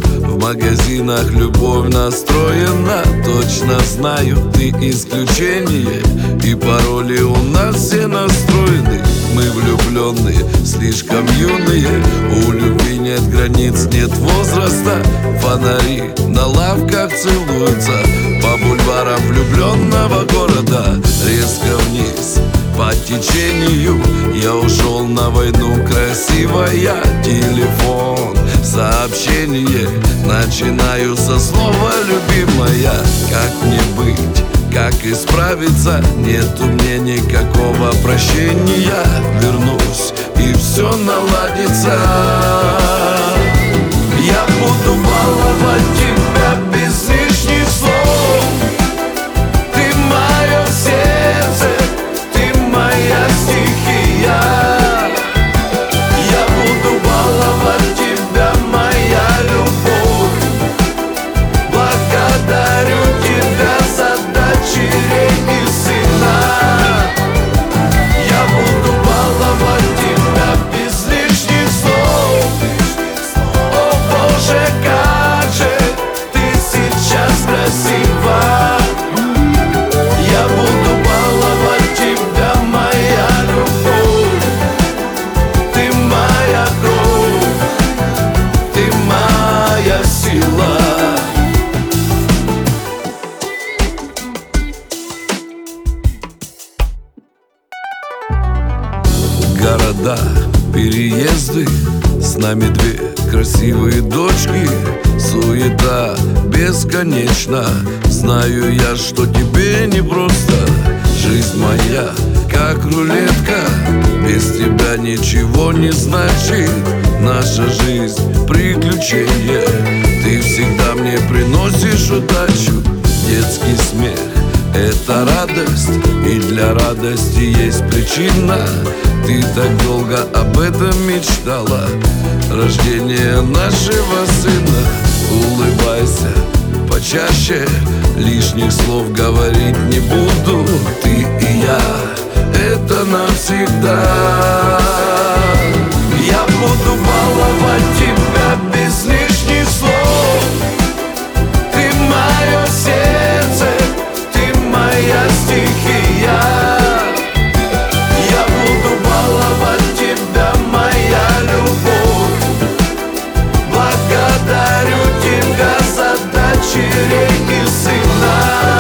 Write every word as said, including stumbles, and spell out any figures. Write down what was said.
В магазинах любовь настроена. Точно знаю, ты исключение, и пароли у нас все настроены. Мы влюбленные, слишком юные. У любви нет границ, нет возраста. Фонари на лавках целуются по бульварам влюбленного города. Резко вниз по течению я ушел на войну, красивая. Телефон, сообщение, начинаю со слова любимая. Как мне быть, как исправиться? Нету мне никакого прощения. Вернусь, и все наладится. Я буду баловать тебя без лишних слов. Ты мое сердце, ты моя стихия. Я буду баловать тебя, моя любовь. Благодарю тебя за дочерей и сына. Я буду баловать тебя без лишних слов. О Боже, как же ты сейчас красива. Я буду баловать тебя, моя любовь. Ты моя кровь, ты моя сила. Города, переезды, с нами две красивые дочки. Суета бесконечна. Знаю я, что тебе непросто. Жизнь моя, как рулетка, без тебя ничего не значит. Наша жизнь приключение. Ты всегда мне приносишь удачу. Детский смех — это радость, и для радости есть причина. Ты так долго об этом мечтала. Рождение нашего сына. Улыбайся почаще, лишних слов говорить не буду. Ты и я — это навсегда. Я буду баловать тебя без лишних слов. Ты мое сердце, ты моя стихия. Я буду баловать тебя, моя любовь. Благодарю тебя за дочерей и сына.